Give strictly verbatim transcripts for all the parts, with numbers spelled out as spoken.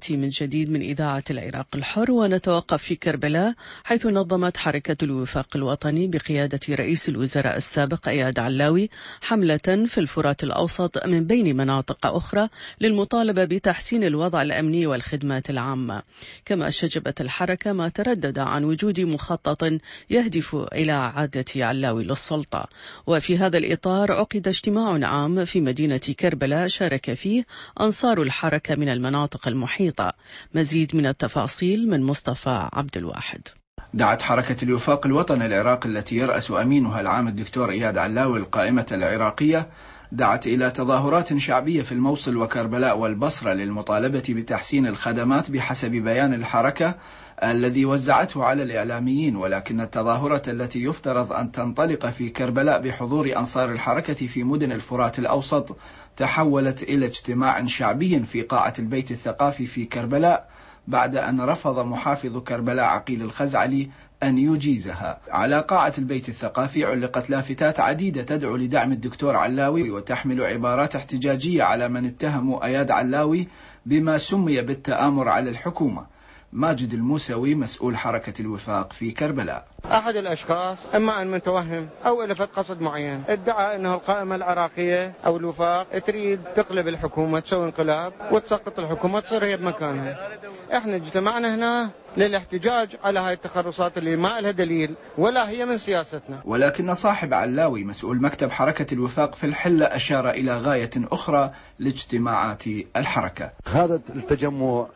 نأتي من جديد من إذاعة العراق الحر ونتوقف في كربلاء، حيث نظمت حركة الوفاق الوطني بقيادة رئيس الوزراء السابق إياد علاوي حملة في الفرات الأوسط من بين مناطق أخرى للمطالبة بتحسين الوضع الأمني والخدمات العامة. كما شجبت الحركة ما تردد عن وجود مخطط يهدف إلى إعادة علاوي للسلطة. وفي هذا الإطار عقد اجتماع عام في مدينة كربلاء شارك فيه أنصار الحركة من المناطق المحيطة. مزيد من التفاصيل من مصطفى عبد الواحد. دعت حركة الوفاق الوطني العراقي التي يرأس أمينها العام الدكتور إياد علاوي القائمة العراقية دعت إلى تظاهرات شعبية في الموصل وكربلاء والبصرة للمطالبة بتحسين الخدمات بحسب بيان الحركة الذي وزعته على الإعلاميين. ولكن التظاهرة التي يفترض أن تنطلق في كربلاء بحضور أنصار الحركة في مدن الفرات الأوسط تحولت إلى اجتماع شعبي في قاعة البيت الثقافي في كربلاء بعد أن رفض محافظ كربلاء عقيل الخزعلي أن يجيزها. على قاعة البيت الثقافي علقت لافتات عديدة تدعو لدعم الدكتور علاوي وتحمل عبارات احتجاجية على من اتهموا إياد علاوي بما سمي بالتآمر على الحكومة. ماجد الموسوي مسؤول حركة الوفاق في كربلاء: أحد الأشخاص إما أن متوهم أو إلفت قصد معين ادعى أنه القائمة العراقية أو الوفاق تريد تقلب الحكومة، تسوي انقلاب وتسقط الحكومة تصير هي بمكانها. إحنا اجتمعنا هنا للاحتجاج على هاي التخرصات اللي ما لها دليل ولا هي من سياستنا. ولكن صاحب علاوي مسؤول مكتب حركة الوفاق في الحلة أشار إلى غاية أخرى لاجتماعات الحركة. هذا التجمع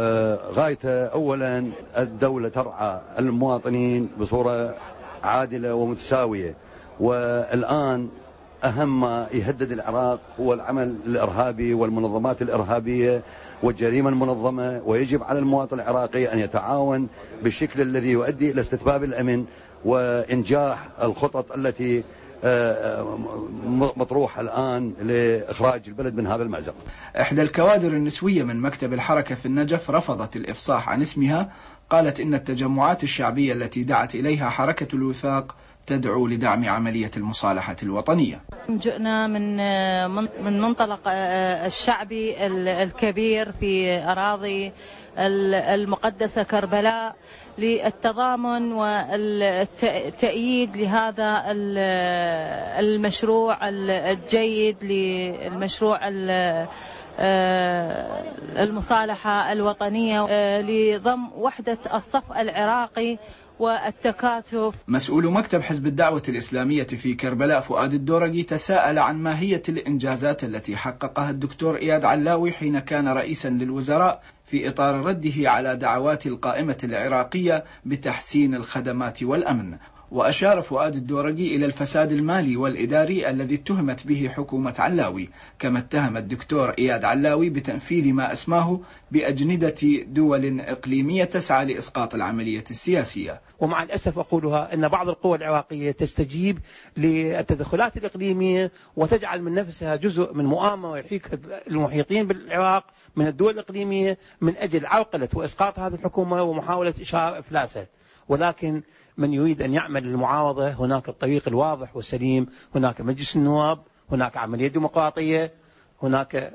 غايته أولا الدولة ترعى المواطنين بصورة عادلة ومتساوية، والآن أهم ما يهدد العراق هو العمل الإرهابي والمنظمات الإرهابية والجريمة المنظمة، ويجب على المواطن العراقي أن يتعاون بالشكل الذي يؤدي إلى استتباب الأمن وإنجاح الخطط التي مطروحة الآن لإخراج البلد من هذا المأزق. إحدى الكوادر النسوية من مكتب الحركة في النجف رفضت الإفصاح عن اسمها، قالت إن التجمعات الشعبية التي دعت إليها حركة الوفاق تدعو لدعم عملية المصالحة الوطنية. جئنا من من منطلق الشعبي الكبير في أراضي المقدسة كربلاء للتضامن والتأييد لهذا المشروع الجيد، للمشروع المصالحة الوطنية، لضم وحدة الصف العراقي والتكاتف. مسؤول مكتب حزب الدعوة الإسلامية في كربلاء فؤاد الدورقي تساءل عن ماهية الإنجازات التي حققها الدكتور إياد علاوي حين كان رئيسا للوزراء في إطار رده على دعوات القائمة العراقية بتحسين الخدمات والأمن. وأشار فؤاد الدورقي إلى الفساد المالي والإداري الذي اتهمت به حكومة علاوي، كما اتهم الدكتور إياد علاوي بتنفيذ ما أسماه بأجندة دول إقليمية تسعى لإسقاط العملية السياسية. ومع الأسف أقولها أن بعض القوى العراقية تستجيب للتدخلات الإقليمية وتجعل من نفسها جزء من مؤامرة ويحيك المحيطين بالعراق من الدول الإقليمية من أجل عرقلة وإسقاط هذه الحكومة ومحاولة إشهار إفلاسها. ولكن من يريد أن يعمل المعارضة هناك الطريق الواضح والسليم، هناك مجلس النواب، هناك عملية ديمقراطية، هناك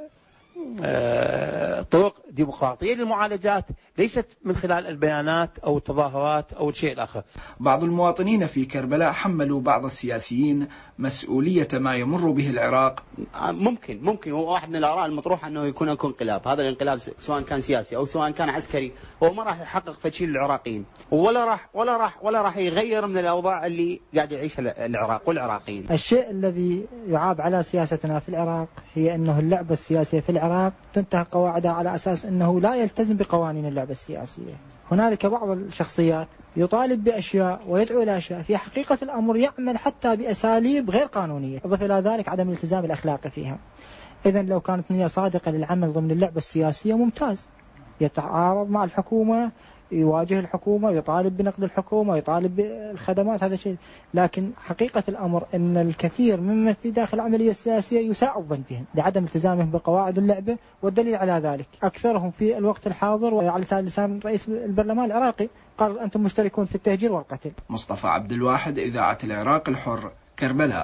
طرق ديمقراطية للمعالجات ليست من خلال البيانات أو التظاهرات أو الشيء الآخر. بعض المواطنين في كربلاء حملوا بعض السياسيين مسؤولية ما يمر به العراق. ممكن ممكن هو واحد من الآراء المطروحة أنه يكون هناك انقلاب، هذا الانقلاب سواء كان سياسي أو سواء كان عسكري هو ما راح يحقق فشل للعراقيين ولا راح ولا راح ولا راح يغير من الأوضاع اللي قاعد يعيشها العراق والعراقيين. الشيء الذي يعاب على سياستنا في العراق هي أنه اللعبة السياسية في العراق تنتهي قواعدها على أساس أنه لا يلتزم بقوانين اللعبة السياسية. هنالك بعض الشخصيات يطالب بأشياء ويدعو إلى أشياء في حقيقة الأمر يعمل حتى بأساليب غير قانونية، إضافة إلى ذلك عدم الالتزام الأخلاقي فيها. إذن لو كانت نية صادقة للعمل ضمن اللعبة السياسية ممتاز، يتعارض مع الحكومة، يواجه الحكومة، يطالب بنقد الحكومة، يطالب بالخدمات، هذا شيء. لكن حقيقة الأمر أن الكثير ممن في داخل العملية السياسية يساء الظن بهم لعدم التزامهم بقواعد اللعبة، والدليل على ذلك أكثرهم في الوقت الحاضر وعلى لسان رئيس البرلمان العراقي قال أنتم مشتركون في التهجير والقتل. مصطفى عبد الواحد، إذاعة العراق الحر، كربلاء.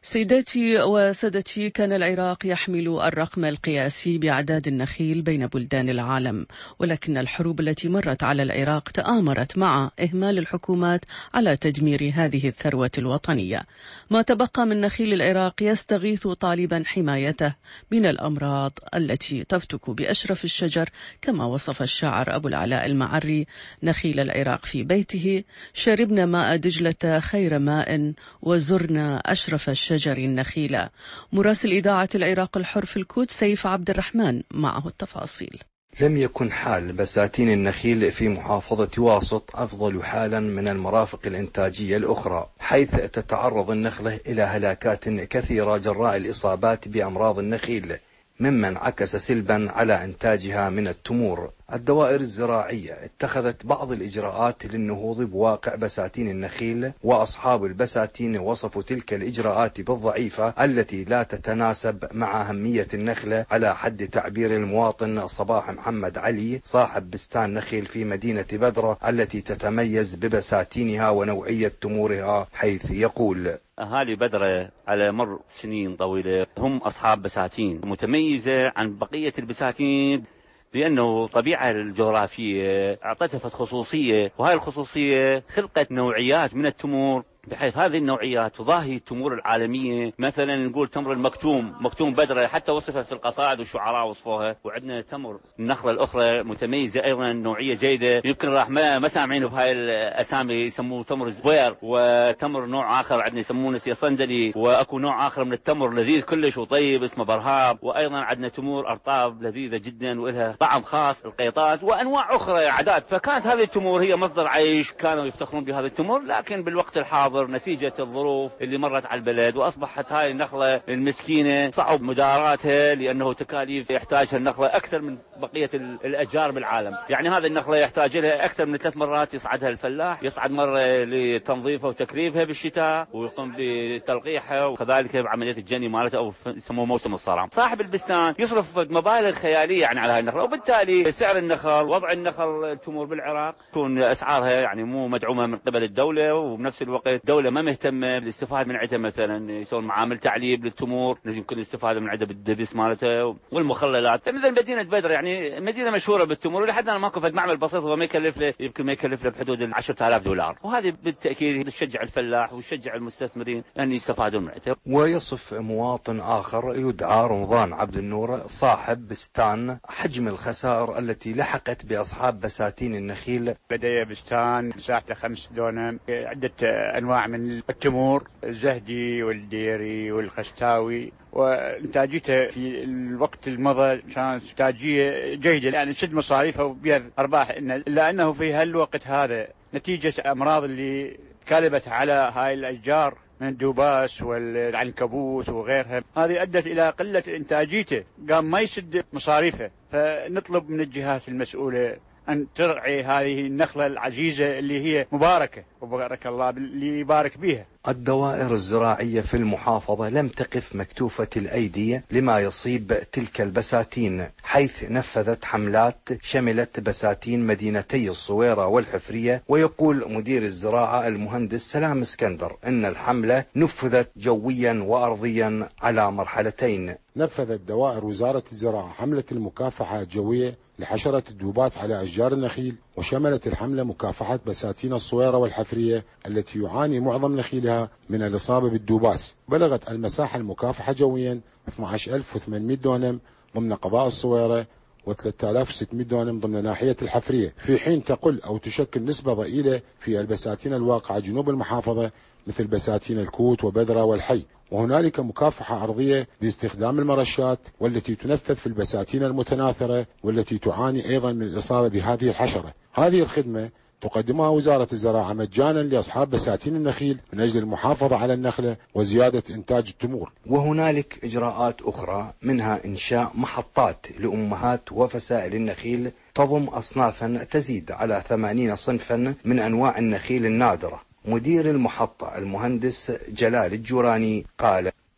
سيداتي وسادتي، كان العراق يحمل الرقم القياسي بأعداد النخيل بين بلدان العالم، ولكن الحروب التي مرت على العراق تآمرت مع إهمال الحكومات على تدمير هذه الثروة الوطنية. ما تبقى من نخيل العراق يستغيث طالبا حمايته من الأمراض التي تفتك بأشرف الشجر، كما وصف الشاعر أبو العلاء المعري نخيل العراق في بيته: شربنا ماء دجلة خير ماء وزرنا أشرف الشجر النخيلة. مراسل إذاعة العراق الحر في الكوت سيف عبد الرحمن معه التفاصيل. لم يكن حال بساتين النخيل في محافظة واسط أفضل حالا من المرافق الإنتاجية الأخرى، حيث تتعرض النخلة إلى هلاكات كثيرة جراء الإصابات بأمراض النخيل، ممن عكس سلبا على إنتاجها من التمور. الدوائر الزراعية اتخذت بعض الإجراءات للنهوض بواقع بساتين النخيل، وأصحاب البساتين وصفوا تلك الإجراءات بالضعيفة التي لا تتناسب مع أهمية النخلة، على حد تعبير المواطن صباح محمد علي صاحب بستان نخيل في مدينة بدرة التي تتميز ببساتينها ونوعية تمورها، حيث يقول: أهالي بدرة على مر سنين طويلة هم أصحاب بساتين متميزة عن بقية البساتين، لأنه طبيعة الجغرافية أعطتها خصوصية، وهذه الخصوصية خلقت نوعيات من التمور بحيث هذه النوعيات تضاهي التمور العالمية. مثلا نقول تمر المكتوم، مكتوم بدرة حتى وصفت في القصائد والشعراء وصفوها. وعندنا تمر النخلة الأخرى متميزة أيضا، نوعية جيدة، يمكن راح ما ما سامعين بهاي الأسامي، يسموه تمر زبير. وتمر نوع آخر عندنا يسمونه سيصندلي، وأكو نوع آخر من التمر لذيذ كلش وطيب اسمه برهاب. وأيضا عندنا تمور أرطاب لذيذة جدا ولها طعم خاص، القيطات، وأنواع أخرى عادات. فكانت هذه التمور هي مصدر عيش، كانوا يفتخرون بهذه التمور. لكن بالوقت الحاضر نتيجة الظروف اللي مرت على البلد وأصبحت هاي النخلة المسكينة صعب مداراتها، لأنه تكاليف يحتاجها النخلة أكثر من بقية الأشجار بالعالم. يعني هذه النخلة يحتاج لها أكثر من ثلاث مرات يصعدها الفلاح، يصعد مرة لتنظيفها وتكريفها بالشتاء ويقوم بتلقيحها، وكذلك بعملية الجني مالتها أو يسموه موسم الصرام. صاحب البستان يصرف مبالغ خيالية يعني على هاي النخلة، وبالتالي سعر النخل، وضع النخل التمور بالعراق تكون أسعارها يعني مو مدعومة من قبل الدولة، وبنفس الوقت الدولة ما مهتمة بالاستفادة من عندها. مثلا يسوون معامل تعليب للتمور، يمكن الاستفادة من عندها بالدبس مالتها والمخللات. مثلا مدينة بدر يعني مدينة مشهورة بالتمور، ولحد الآن ماكو فد معمل بسيط وما يكلف له، يمكن ما يكلف له بحدود ال عشرة آلاف دولار، وهذه بالتأكيد تشجع الفلاح وتشجع المستثمرين أن يستفادوا من عندها. ويصف مواطن آخر يدعى رمضان عبد النور صاحب بستان حجم الخسائر التي لحقت بأصحاب بساتين النخيل. لدي بستان مساحته خمس دونم، عدة أنواع من التمور، الزهدي والديري والخستاوي، وانتاجيته في الوقت المضى كانت انتاجيه جيده، يعني سد مصاريفها وبيها ارباح، الا انه في هالوقت هذا نتيجه امراض اللي كالبت على هاي الاشجار من الدوباس والعنكبوت وغيرها، هذه ادت الى قله انتاجيته، قام ما يسد مصاريفه. فنطلب من الجهات المسؤوله أن ترعي هذه النخلة العزيزة اللي هي مباركة، وبارك الله اللي يبارك بها. الدوائر الزراعية في المحافظة لم تقف مكتوفة الأيدي لما يصيب تلك البساتين، حيث نفذت حملات شملت بساتين مدينتي الصويرة والحفرية. ويقول مدير الزراعة المهندس سلام اسكندر أن الحملة نفذت جويا وأرضيا على مرحلتين. نفذت دوائر وزارة الزراعة حملة المكافحة الجوية لحشرة الدوباس على أشجار النخيل، وشملت الحملة مكافحة بساتين الصويرة والحفرية التي يعاني معظم نخيلها من الإصابة بالدوباس. بلغت المساحة المكافحة جويا اثني عشر ألف وثمانمائة دونم ضمن قضاء الصويرة وثلاثة آلاف وستمائة دونم ضمن ناحية الحفرية، في حين تقل أو تشكل نسبة ضئيلة في البساتين الواقعة جنوب المحافظة مثل بساتين الكوت وبدرة والحي. وهنالك مكافحة أرضية باستخدام المرشات والتي تنفذ في البساتين المتناثرة والتي تعاني أيضا من الإصابة بهذه الحشرة. هذه الخدمة تقدمها وزارة الزراعة مجانا لأصحاب بساتين النخيل من أجل المحافظة على النخلة وزيادة إنتاج التمور. وهنالك إجراءات أخرى، منها إنشاء محطات لأمهات وفسائل النخيل تضم أصنافا تزيد على ثمانين صنفا من أنواع النخيل النادرة. مدير المحطة المهندس جلال الجوراني قال: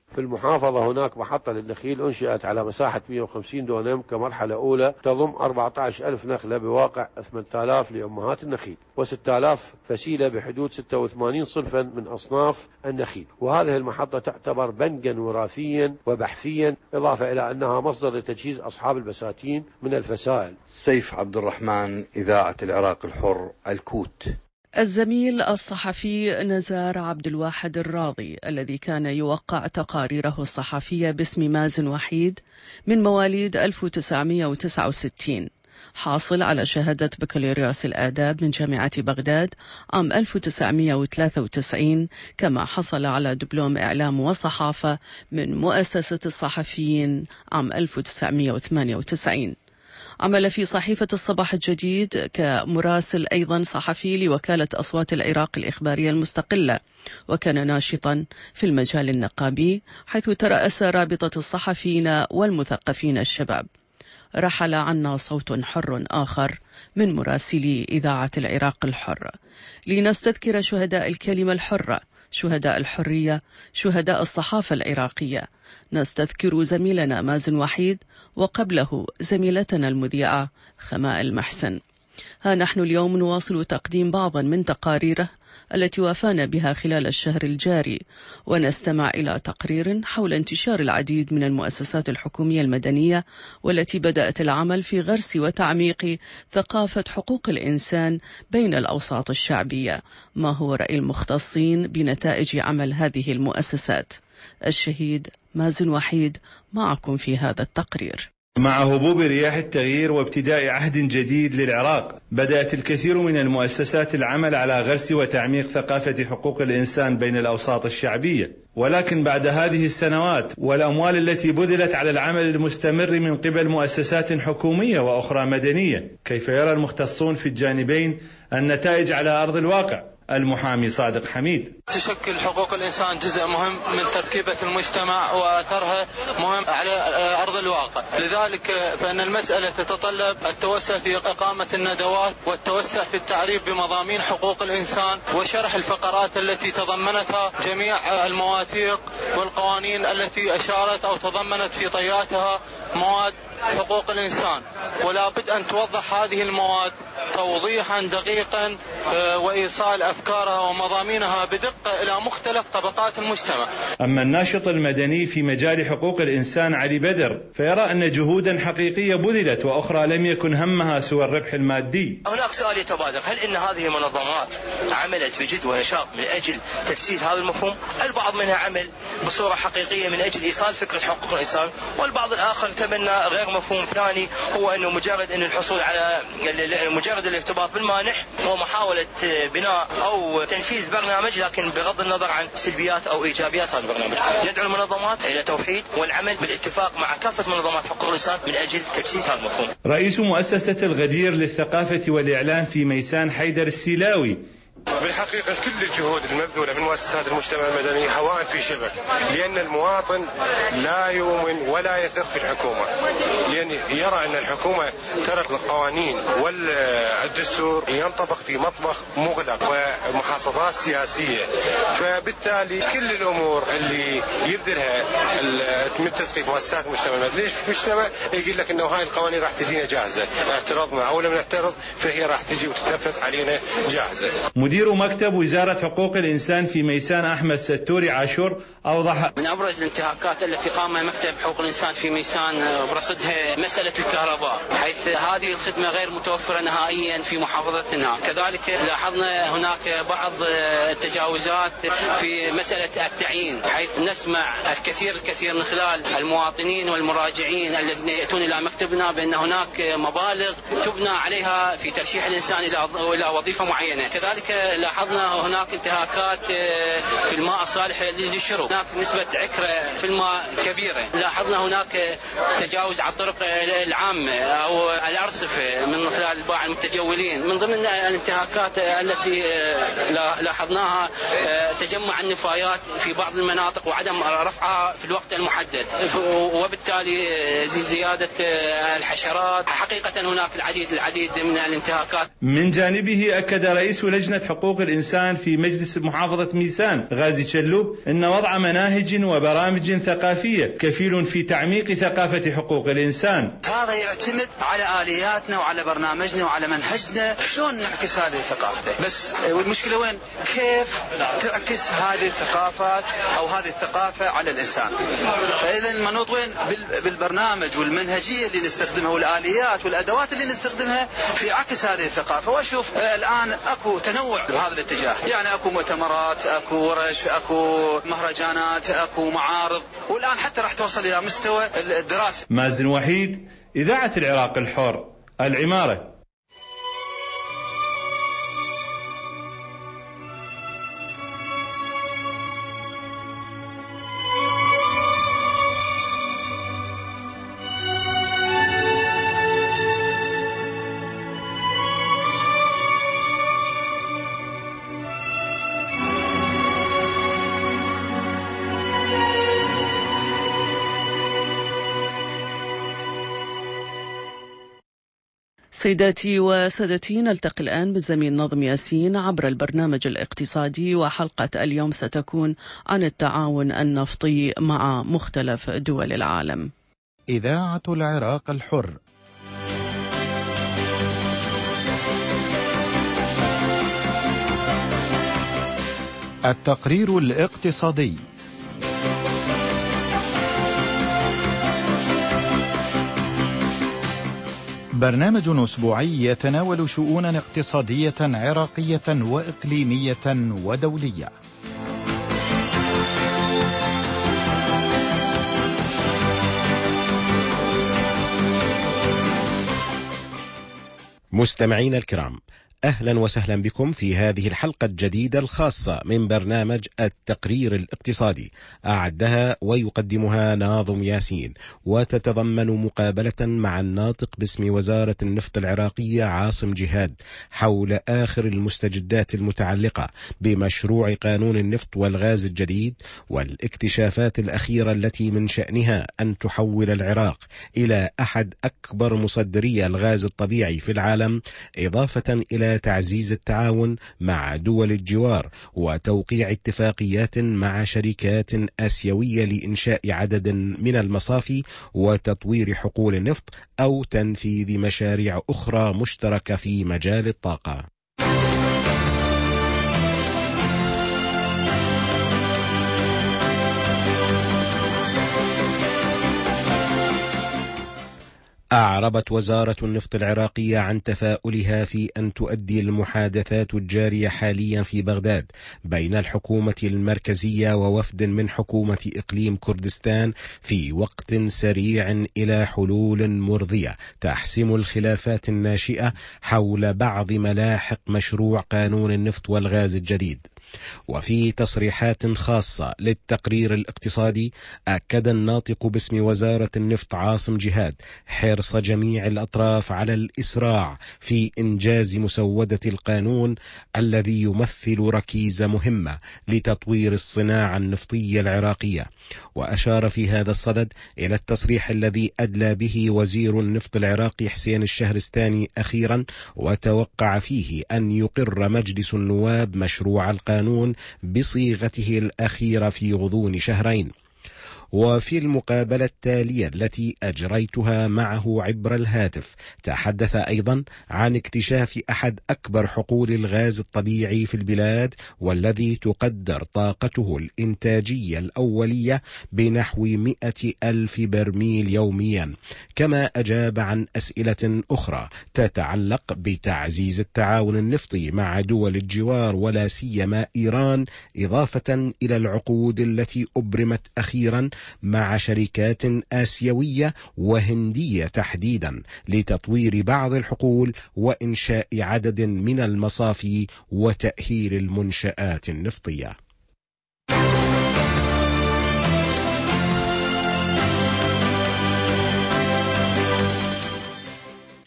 في المحافظة هناك محطة للنخيل أنشئت على مساحة مئة وخمسين دونم كمرحلة أولى، تضم أربعة عشر ألف نخلة بواقع ثمانية آلاف لأمهات النخيل وستة آلاف فسيلة بحدود ستة وثمانين صنفا من أصناف النخيل. وهذه المحطة تعتبر بنكا وراثيا وبحثيا، إضافة إلى أنها مصدر لتجهيز أصحاب البساتين من الفسائل. سيف عبد الرحمن، إذاعة العراق الحر، الكوت. الزميل الصحفي نزار عبد الواحد الراضي الذي كان يوقع تقاريره الصحفية باسم مازن وحيد من مواليد ألف وتسعمئة وتسعة وستين، حاصل على شهادة بكالوريوس الآداب من جامعة بغداد عام ألف وتسعمئة وثلاثة وتسعين، كما حصل على دبلوم إعلام وصحافة من مؤسسة الصحفيين عام ألف وتسعمئة وثمانية وتسعين. عمل في صحيفة الصباح الجديد كمراسل أيضا صحفي لوكالة أصوات العراق الإخبارية المستقلة، وكان ناشطا في المجال النقابي حيث ترأس رابطة الصحفيين والمثقفين الشباب. رحل عنا صوت حر آخر من مراسلي إذاعة العراق الحر لنستذكر شهداء الكلمة الحرة، شهداء الحرية، شهداء الصحافة العراقية. نستذكر زميلنا مازن وحيد وقبله زميلتنا المذيعة خماء المحسن. ها نحن اليوم نواصل تقديم بعضا من تقاريره التي وافانا بها خلال الشهر الجاري، ونستمع إلى تقرير حول انتشار العديد من المؤسسات الحكومية المدنية والتي بدأت العمل في غرس وتعميق ثقافة حقوق الإنسان بين الأوساط الشعبية. ما هو رأي المختصين بنتائج عمل هذه المؤسسات؟ الشهيد مازن وحيد معكم في هذا التقرير. مع هبوب رياح التغيير وابتداء عهد جديد للعراق، بدأت الكثير من المؤسسات العمل على غرس وتعميق ثقافة حقوق الإنسان بين الأوساط الشعبية. ولكن بعد هذه السنوات والأموال التي بذلت على العمل المستمر من قبل مؤسسات حكومية وأخرى مدنية، كيف يرى المختصون في الجانبين النتائج على أرض الواقع؟ المحامي صادق حميد: تشكل حقوق الإنسان جزء مهم من تركيبة المجتمع وأثرها مهم على أرض الواقع، لذلك فإن المسألة تتطلب التوسع في إقامة الندوات والتوسع في التعريف بمضامين حقوق الإنسان وشرح الفقرات التي تضمنتها جميع المواثيق والقوانين التي أشارت أو تضمنت في طياتها مواد حقوق الإنسان، ولا بد أن توضح هذه المواد توضيحا دقيقا وإيصال أفكارها ومضامينها بدقة إلى مختلف طبقات المجتمع. أما الناشط المدني في مجال حقوق الإنسان علي بدر فيرى أن جهودا حقيقية بذلت وأخرى لم يكن همها سوى الربح المادي. هناك سؤال يتبادر: هل إن هذه المنظمات عملت بجد ونشاط من أجل تجسيد هذا المفهوم؟ البعض منها عمل بصورة حقيقية من أجل إيصال فكرة حقوق الإنسان، والبعض الآخر تبنى غير مفهوم ثاني، هو أنه مجرد أن الحصول على مجرد الارتباط بالمانح ومحاولة بناء أو تنفيذ برنامج، لكن بغض النظر عن سلبيات أو إيجابيات هذا البرنامج. ندعو المنظمات إلى توحيد والعمل بالاتفاق مع كافة منظمات حقوق الإنسان من أجل تجسيد هذا المفهوم. رئيس مؤسسة الغدير للثقافة والإعلام في ميسان حيدر السيلاوي: بالحقيقة كل الجهود المبذولة من مؤسسات المجتمع المدني هواء في شبك، لأن المواطن لا يؤمن ولا يثق في الحكومة، لأن يرى أن الحكومة ترك القوانين والدستور ينطبق في مطبخ مغلق ومحافظات سياسية، فبالتالي كل الأمور اللي يبذلها تمد تثقيف مؤسسات المجتمع المدني، ليش المجتمع يقول لك أنه هاي القوانين راح تجينا جاهزة، اعترضنا أو لم نعترض فهي راح تجي وتتنفذ علينا جاهزة. مدير مكتب وزارة حقوق الإنسان في ميسان أحمد ستوري عاشور أوضح: من أبرز الانتهاكات التي قام مكتب حقوق الإنسان في ميسان برصدها مسألة الكهرباء، حيث هذه الخدمة غير متوفرة نهائيا في محافظتنا. كذلك لاحظنا هناك بعض التجاوزات في مسألة التعيين، حيث نسمع الكثير الكثير من خلال المواطنين والمراجعين الذين يأتون إلى مكتبنا بأن هناك مبالغ تبنى عليها في ترشيح الإنسان إلى وظيفة معينة. كذلك لاحظنا هناك انتهاكات في الماء الصالح للشرب، هناك نسبة عكرة في الماء كبيرة. لاحظنا هناك تجاوز على الطرق العامة أو الأرصفة من خلال بعض المتجولين. من ضمن الانتهاكات التي لاحظناها تجمع النفايات في بعض المناطق وعدم رفعها في الوقت المحدد، وبالتالي زيادة الحشرات. حقيقة هناك العديد العديد من الانتهاكات. من جانبه أكد رئيس لجنة حقوق الإنسان في مجلس محافظة ميسان غازي شلوب أن وضع مناهج وبرامج ثقافية كفيل في تعميق ثقافة حقوق الإنسان. هذا يعتمد على آلياتنا وعلى برنامجنا وعلى منهجنا شلون نعكس هذه الثقافة. بس والمشكلة وين؟ كيف تعكس هذه الثقافات أو هذه الثقافة على الإنسان. فإذا المنوط وين؟ بالبرنامج والمنهجية اللي نستخدمها والآليات والأدوات اللي نستخدمها في عكس هذه الثقافة. وأشوف الآن أكو تنوع بهذا الاتجاه، يعني أكو مؤتمرات، أكو ورش، أكو مهرجانات، أكو معارض، والآن حتى راح توصل إلى مستوى الدراسة. مازن وحيد، إذاعة العراق الحر، العمارة. سيداتي وسادتي، نلتقي الآن بالزميل نظم ياسين عبر البرنامج الاقتصادي، وحلقة اليوم ستكون عن التعاون النفطي مع مختلف دول العالم. إذاعة العراق الحر. التقرير الاقتصادي. برنامج أسبوعي يتناول شؤونا اقتصادية عراقية وإقليمية ودولية. مستمعين الكرام، أهلا وسهلا بكم في هذه الحلقة الجديدة الخاصة من برنامج التقرير الاقتصادي، أعدها ويقدمها ناظم ياسين، وتتضمن مقابلة مع الناطق باسم وزارة النفط العراقية عاصم جهاد حول آخر المستجدات المتعلقة بمشروع قانون النفط والغاز الجديد والاكتشافات الأخيرة التي من شأنها أن تحول العراق إلى أحد أكبر مصدري الغاز الطبيعي في العالم، إضافة إلى تعزيز التعاون مع دول الجوار وتوقيع اتفاقيات مع شركات آسيوية لإنشاء عدد من المصافي وتطوير حقول النفط أو تنفيذ مشاريع أخرى مشتركة في مجال الطاقة. أعربت وزارة النفط العراقية عن تفاؤلها في أن تؤدي المحادثات الجارية حاليا في بغداد بين الحكومة المركزية ووفد من حكومة إقليم كردستان في وقت سريع إلى حلول مرضية تحسم الخلافات الناشئة حول بعض ملاحق مشروع قانون النفط والغاز الجديد. وفي تصريحات خاصة للتقرير الاقتصادي، أكد الناطق باسم وزارة النفط عاصم جهاد حرص جميع الأطراف على الإسراع في إنجاز مسودة القانون الذي يمثل ركيزة مهمة لتطوير الصناعة النفطية العراقية. وأشار في هذا الصدد إلى التصريح الذي أدلى به وزير النفط العراقي حسين الشهرستاني أخيرا، وتوقع فيه أن يقر مجلس النواب مشروع القانون بصيغته الأخيرة في غضون شهرين. وفي المقابلة التالية التي أجريتها معه عبر الهاتف، تحدث أيضا عن اكتشاف أحد أكبر حقول الغاز الطبيعي في البلاد، والذي تقدر طاقته الإنتاجية الأولية بنحو مئة ألف برميل يوميا. كما أجاب عن أسئلة أخرى تتعلق بتعزيز التعاون النفطي مع دول الجوار ولا سيما إيران، إضافة إلى العقود التي أبرمت أخيرا مع شركات آسيوية وهندية تحديدا لتطوير بعض الحقول وإنشاء عدد من المصافي وتأهيل المنشآت النفطية.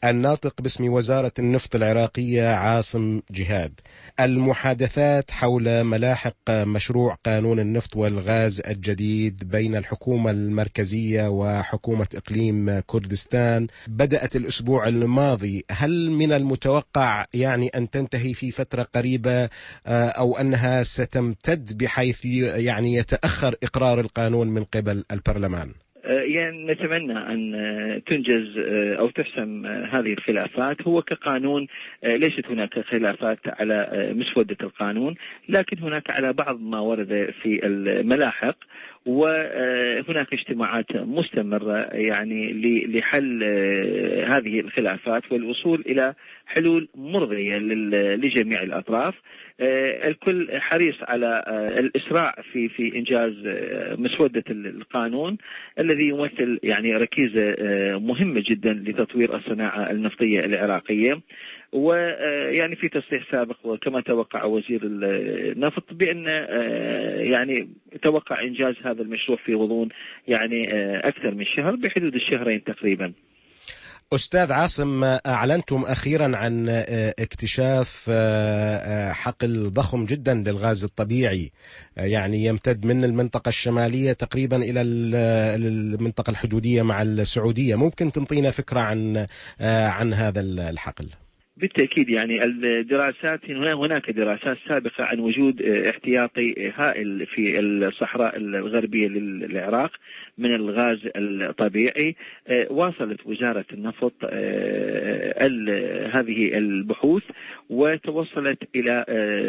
الناطق باسم وزارة النفط العراقية عاصم جهاد. المحادثات حول ملاحق مشروع قانون النفط والغاز الجديد بين الحكومة المركزية وحكومة إقليم كردستان بدأت الأسبوع الماضي. هل من المتوقع يعني أن تنتهي في فترة قريبة أو أنها ستمتد بحيث يعني يتأخر إقرار القانون من قبل البرلمان؟ يعني نتمنى أن تنجز أو تحسم هذه الخلافات. هو كقانون ليست هناك خلافات على مسودة القانون، لكن هناك على بعض ما ورد في الملاحق، وهناك اجتماعات مستمرة يعني لحل هذه الخلافات والوصول إلى حلول مرضية لجميع الأطراف. الكل حريص على الإسراع في في إنجاز مسودة القانون الذي يمثل يعني ركيزة مهمة جدا لتطوير الصناعة النفطية العراقية. ويعني في تصريح سابق وكما توقع وزير النفط بأن يعني توقع إنجاز هذا المشروع في غضون يعني أكثر من شهر، بحدود الشهرين تقريبا. أستاذ عاصم، أعلنتم أخيرا عن اكتشاف حقل ضخم جدا للغاز الطبيعي، يعني يمتد من المنطقة الشمالية تقريبا إلى المنطقة الحدودية مع السعودية. ممكن تنطينا فكرة عن عن هذا الحقل؟ بالتأكيد يعني الدراسات هناك دراسات سابقة عن وجود احتياطي هائل في الصحراء الغربية للعراق من الغاز الطبيعي. واصلت وزارة النفط هذه البحوث وتوصلت إلى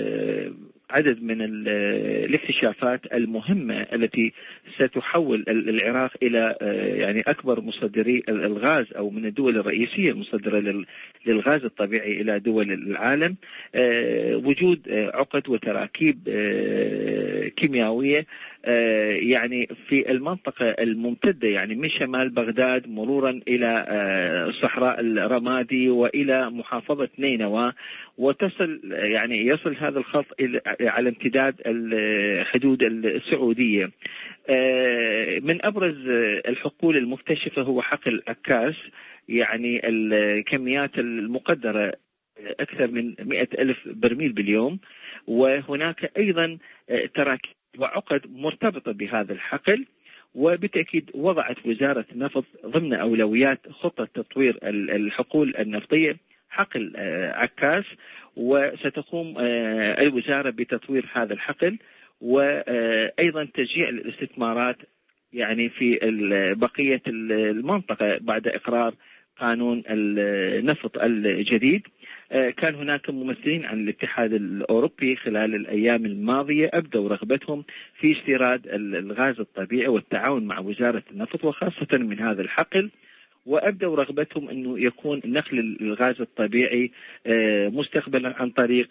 عدد من الاكتشافات المهمة التي ستحول العراق إلى يعني أكبر مصدري الغاز أو من الدول الرئيسية المصدرة للغاز الطبيعي إلى دول العالم. وجود عقد وتراكيب كيميائية يعني في المنطقة الممتدة يعني من شمال بغداد مرورا إلى صحراء الرمادي وإلى محافظة نينوى، وتصل يعني يصل هذا الخط على امتداد الحدود السعودية. من أبرز الحقول المكتشفة هو حقل عكاس، يعني الكميات المقدرة أكثر من مئة ألف برميل باليوم. وهناك أيضا تراكيب وعقد مرتبطة بهذا الحقل. وبالتأكيد وضعت وزارة النفط ضمن أولويات خطة تطوير الحقول النفطية حقل عكاس، وستقوم الوزارة بتطوير هذا الحقل وأيضا تشجيع الاستثمارات يعني في بقية المنطقة بعد إقرار قانون النفط الجديد. كان هناك ممثلين عن الاتحاد الأوروبي خلال الأيام الماضية أبدوا رغبتهم في استيراد الغاز الطبيعي والتعاون مع وزارة النفط وخاصة من هذا الحقل، وأبدوا رغبتهم أنه يكون نقل الغاز الطبيعي مستقبلا عن طريق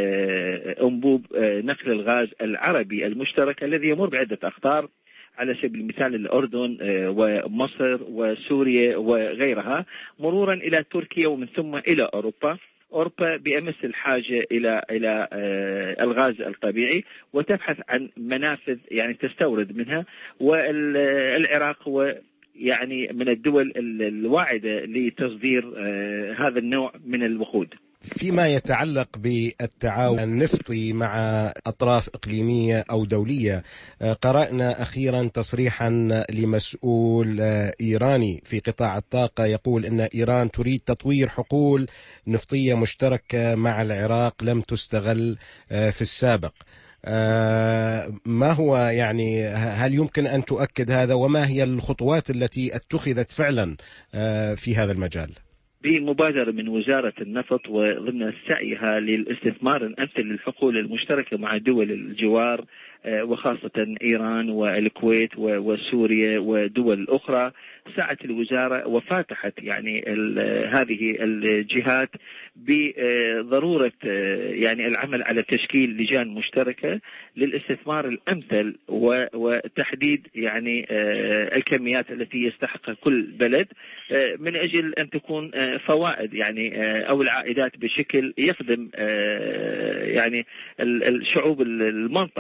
أنبوب نقل الغاز العربي المشترك الذي يمر بعدة أخطار، على سبيل المثال الأردن ومصر وسوريا وغيرها، مرورا إلى تركيا ومن ثم إلى أوروبا. أوروبا بأمس الحاجة إلى إلى الغاز الطبيعي وتبحث عن منافذ يعني تستورد منها، والعراق هو يعني من الدول الواعدة لتصدير هذا النوع من الوقود. فيما يتعلق بالتعاون النفطي مع أطراف إقليمية أو دولية، قرأنا أخيرا تصريحا لمسؤول إيراني في قطاع الطاقة يقول أن إيران تريد تطوير حقول نفطية مشتركة مع العراق لم تستغل في السابق. ما هو يعني هل يمكن أن تؤكد هذا، وما هي الخطوات التي اتخذت فعلا في هذا المجال؟ بمبادرة من وزارة النفط وضمن سعيها للاستثمار الأمثل للحقول المشتركة مع دول الجوار وخاصة إيران والكويت وسوريا ودول أخرى، سعت الوزارة وفاتحت يعني هذه الجهات بضرورة يعني العمل على تشكيل لجان مشتركة للاستثمار الأمثل وتحديد يعني الكميات التي يستحقها كل بلد من أجل أن تكون فوائد يعني أو العائدات بشكل يخدم يعني الشعوب المنطقة يعني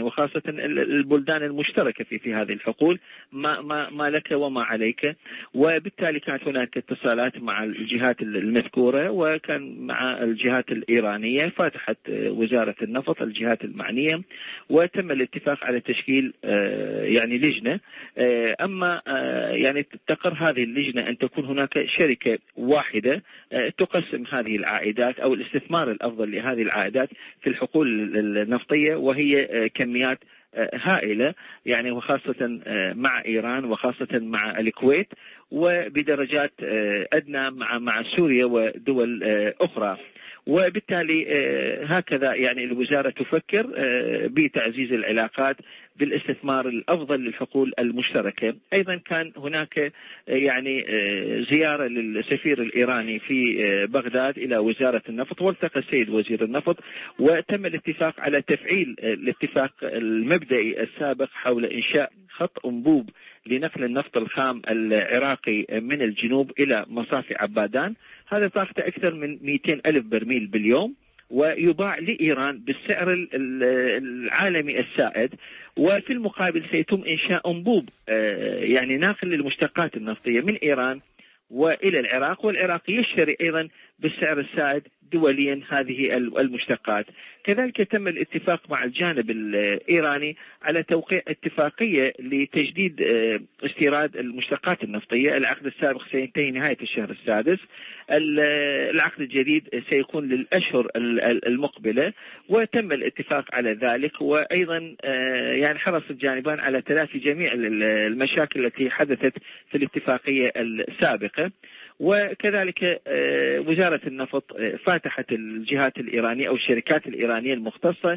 يعني وخاصة البلدان المشتركة في في هذه الحقول، ما ما ما لك وما عليك. وبالتالي كانت هناك اتصالات مع الجهات المذكورة، وكان مع الجهات الإيرانية، فتحت وزارة النفط الجهات المعنية وتم الاتفاق على تشكيل يعني لجنة. أما يعني تقر هذه اللجنة أن تكون هناك شركة واحدة تقسم هذه العائدات أو الاستثمار الأفضل لهذه العائدات في الحقول النفطية، وهي كميات هائلة يعني، وخاصة مع إيران وخاصة مع الكويت، وبدرجات أدنى مع مع سوريا ودول أخرى. وبالتالي هكذا يعني الوزارة تفكر بتعزيز العلاقات بالاستثمار الأفضل للحقول المشتركة. أيضا كان هناك يعني زيارة للسفير الإيراني في بغداد إلى وزارة النفط، والتقى السيد وزير النفط، وتم الاتفاق على تفعيل الاتفاق المبدئي السابق حول إنشاء خط أنبوب لنقل النفط الخام العراقي من الجنوب إلى مصافي عبادان. هذا طاقته أكثر من مئتين ألف برميل باليوم، ويباع لإيران بالسعر العالمي السائد. وفي المقابل سيتم إنشاء أنبوب يعني ناقل للمشتقات النفطية من إيران وإلى العراق، والعراق يشتري أيضا بالسعر السائد دوليا هذه المشتقات. كذلك تم الاتفاق مع الجانب الإيراني على توقيع اتفاقية لتجديد استيراد المشتقات النفطية. العقد السابق سينتهي نهاية الشهر السادس، العقد الجديد سيكون للأشهر المقبلة، وتم الاتفاق على ذلك. وأيضا يعني حرص الجانبان على تلافي جميع المشاكل التي حدثت في الاتفاقية السابقة. وكذلك وزارة النفط فاتحت الجهات الإيرانية أو الشركات الإيرانية المختصة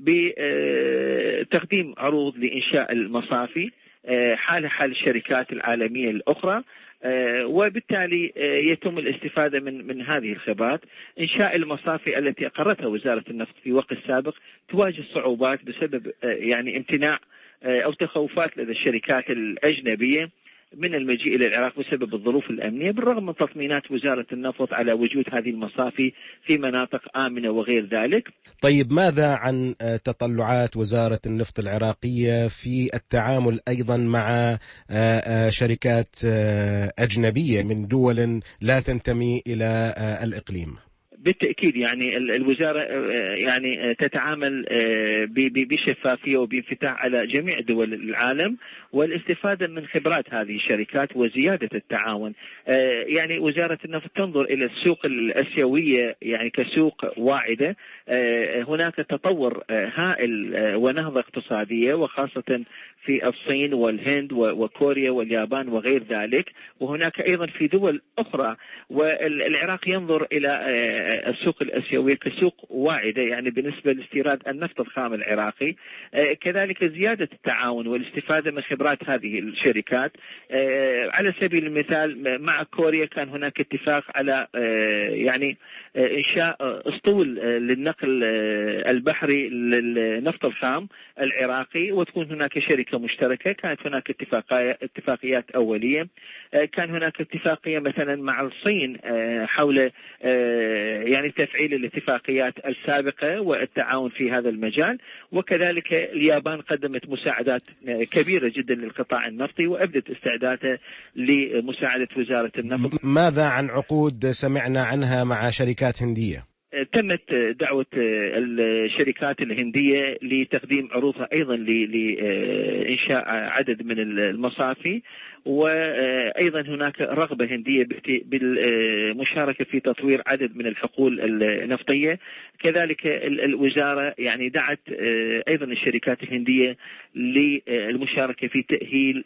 بتقديم عروض لإنشاء المصافي حال حال الشركات العالمية الأخرى، وبالتالي يتم الاستفادة من من هذه الخبرات. إنشاء المصافي التي أقرتها وزارة النفط في وقت سابق تواجه صعوبات بسبب يعني امتناع أو تخوفات لدى الشركات الأجنبية من المجيء إلى العراق بسبب الظروف الأمنية، بالرغم من تطمينات وزارة النفط على وجود هذه المصافي في مناطق آمنة وغير ذلك. طيب، ماذا عن تطلعات وزارة النفط العراقية في التعامل أيضا مع شركات أجنبية من دول لا تنتمي إلى الإقليم؟ بالتأكيد يعني الوزارة يعني تتعامل بشفافية وبانفتاح على جميع دول العالم، والاستفادة من خبرات هذه الشركات وزيادة التعاون. يعني وزارة النفط تنظر إلى السوق الآسيوية يعني كسوق واعدة. هناك تطور هائل ونهضة اقتصادية، وخاصة في الصين والهند وكوريا واليابان وغير ذلك، وهناك أيضا في دول أخرى. والعراق ينظر إلى السوق الآسيوية كسوق واعدة يعني بالنسبة لاستيراد النفط الخام العراقي. كذلك زيادة التعاون والاستفادة من خبرات هذه الشركات. على سبيل المثال مع كوريا كان هناك اتفاق على يعني إنشاء أسطول للنقل البحري للنفط الخام العراقي، وتكون هناك شركة مشتركة. كانت هناك اتفاقيات أولية. كان هناك اتفاقية مثلا مع الصين حول يعني تفعيل الاتفاقيات السابقة والتعاون في هذا المجال. وكذلك اليابان قدمت مساعدات كبيرة جدا للقطاع النفطي، وأبدت استعدادها لمساعدة وزارة النفط. ماذا عن عقود سمعنا عنها مع شركات هندية؟ تمت دعوة الشركات الهندية لتقديم عروضها أيضا لإنشاء عدد من المصافي، وأيضا هناك رغبة هندية بالمشاركة في تطوير عدد من الحقول النفطية. كذلك الوزارة يعني دعت أيضا الشركات الهندية للمشاركة في تأهيل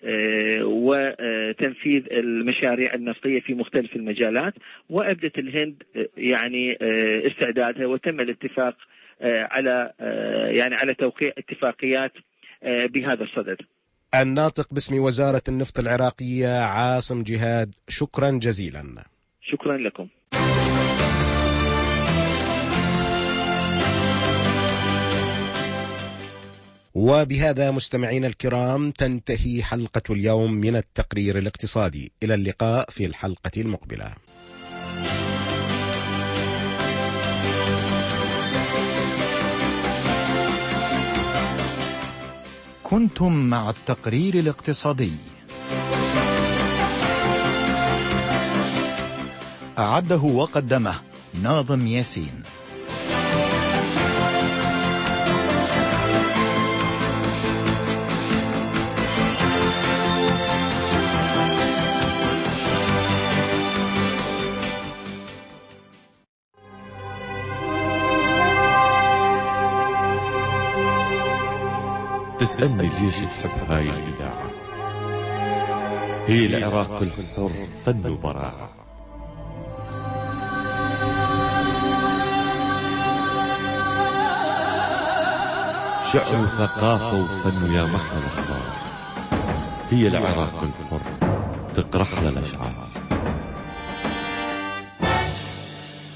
وتنفيذ المشاريع النفطية في مختلف المجالات، وأبدت الهند يعني استعدادها، وتم الاتفاق على يعني على توقيع اتفاقيات بهذا الصدد. الناطق باسم وزارة النفط العراقية عاصم جهاد، شكرا جزيلا. شكرا لكم. وبهذا مستمعين الكرام تنتهي حلقة اليوم من التقرير الاقتصادي. إلى اللقاء في الحلقة المقبلة. كنتم مع التقرير الاقتصادي. أعده وقدمه ناظم ياسين. تسألني ليش تحب هاي الإذاعة؟ هي العراق الحر فن وبراعة. شعر وثقافة وفن ويا محلى الأخبار. هي العراق الحر تقرح للأشعار.